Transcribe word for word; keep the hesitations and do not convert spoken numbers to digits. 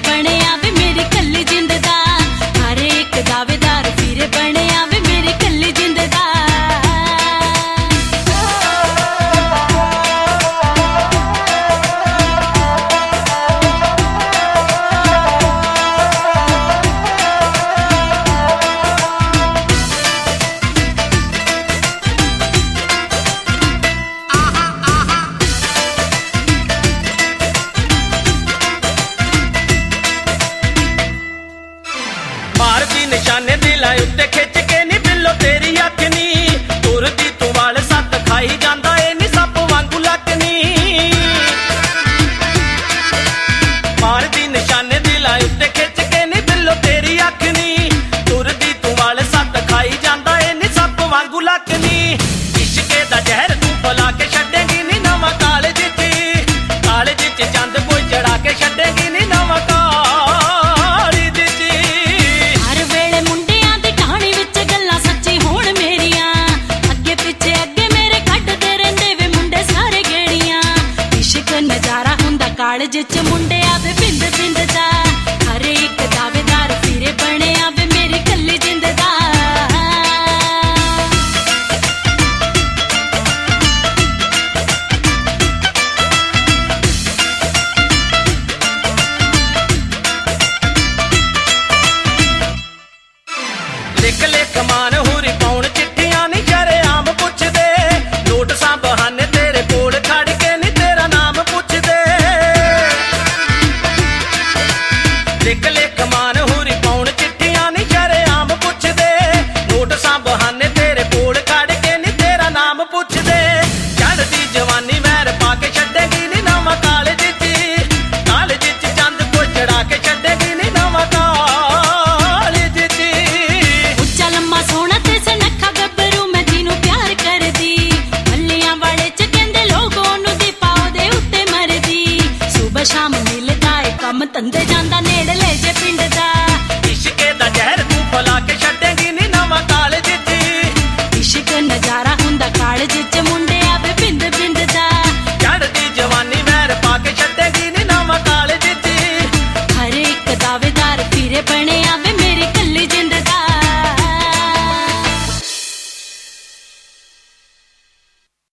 ਬਣਿਆ ਵੇ ਮੇਰੀ ਕੱਲੀ ਜਿੰਦ ਦਾ, ਹਰ ਇੱਕ ਦਾਅਵੇਦਾਰ ਵੀਰੇ ਬਣਿਆ ਵੇ ਮੇਰੀ ਕੱਲੀ ਜਿੰਦ ਦਾ। ਮਾਰਦੀ ਨਿਸ਼ਾਨੇ ਦਿਲਾਂ ਉੱਤੇ ਖਿੱਚ ਕੇ ਨੀ ਬਿੱਲੋ ਤੇਰੀ ਅੱਖ ਨੀ, ਤੁਰਦੀ ਤੂੰ ਵਾਲ ਸੱਤ ਖਾਈ ਜਾਂਦਾ ਏ ਨੀ ਸੱਪ ਵਾਂਗੂ ਲੱਕ ਨੀ। ਮਾਰਦੀ ਨਿਸ਼ਾਨੇ ਦਿਲਾਂ ਉੱਤੇ ਖਿੱਚ ਕੇ ਨੀ ਬਿੱਲੋ ਤੇਰੀ ਅੱਖ ਨੀ, ਤੁਰਦੀ ਤੂੰ ਵਾਲ ਸੱਤ ਖਾਈ ਜਾਂਦਾ ਏ ਨੀ ਸੱਪ ਵਾਂਗੂ ਲੱਕ ਨੀ। ਇਸ਼ਕੇ ਦਾ ਜ਼ਹਿਰ ਤੂੰ ਪਿਲਾ ਕੇ ਛੱਡੇਂਗੀ ਨੀ ਨਵਾਂ ਕਾਲਜ ਚ, ਕਾਲਜ ਚ ਚੰਦ ਕੋਈ ਚੜਾ ਕੇ ਛੱਡੇਂਗੀ ਨੀ ਨਵਾਂ ਕਾਲਜ ਚ ਮੁੰਡਿਆਂ ਵੇ ਬਿੰਦ ਬਿੰਦ ਦਾ, ਹਰ ਇੱਕ ਦਾਅਵੇਦਾਰ ਵੀਰੇ ਬਣਿਆ ਵੇ ਮੇਰੀ ਕੱਲੀ ਜਿੰਦ ਦਾ। ਲਿਖ ਲਿਖ ਮਾਨ ਹੂਰੀ ਪਾਉਣ ਚਿੱਠੀਆਂ ਨੀ ਸ਼ਰੇਆਮ ਪੁੱਛਦੇ, ਨੋਟਸਾਂ ਬਹਾਨੇ ਤੇਰੇ ਕੋਲ ਖੜ ਕੇ ਨੀ ਤੇਰਾ ਨਾਮ ਪੁੱਛਦੇ। ਲਿਖ ਲਿਖ ਮਾਨ ਹੂਰੀ ਪਾਉਣ ਚਿੱਠੀਆਂ ਨੀ ਸ਼ਰੇਆਮ ਪੁੱਛਦੇ, ਨੋਟਸਾਂ ਬਹਾਨੇ ਤੇਰੇ ਕੋਲ ਖੜ ਕੇ ਨੀ ਤੇਰਾ ਨਾਮ ਪੁੱਛਦੇ। ਚੜ੍ਹਦੀ ਜਵਾਨੀ ਵੈਰ ਪਾ ਕੇ ਛੱਡੇਗੀ ਨੀ ਨਵਾਂ ਕਾਲਜ ਚ, ਕਾਲਜ ਚ ਚੰਦ ਕੋ ਚੜਾ ਕੇ ਛੱਡੇਗੀ ਨੀ ਨਵਾਂ ਕਾਲਜ ਚ। ਉੱਚਾ ਲੰਮਾ ਸੋਹਣਾ ਤੇ ਸੁਨੱਖਾ ਗੱਭਰੂ ਮੈਂ ਜਿਹਨੂੰ ਪਿਆਰ ਕਰਦੀ, ਮੱਲੀਆਂ ਵਾਲੇ ਚ ਕਹਿੰਦੇ ਲੋਕ ਉਹਨੂੰ ਦੀਪਾ ਉਹਦੇ ਉੱਤੇ ਮਰਦੀ। ਸੁਬਹ ਸ਼ਾਮ ਮਿਲਦਾ ਏ ਕੰਮ ਧੰਦੇ ਜਾਂਦਾ ਨੇੜਲੇ ਜੇ ਪਿੰਡ ਦਾ।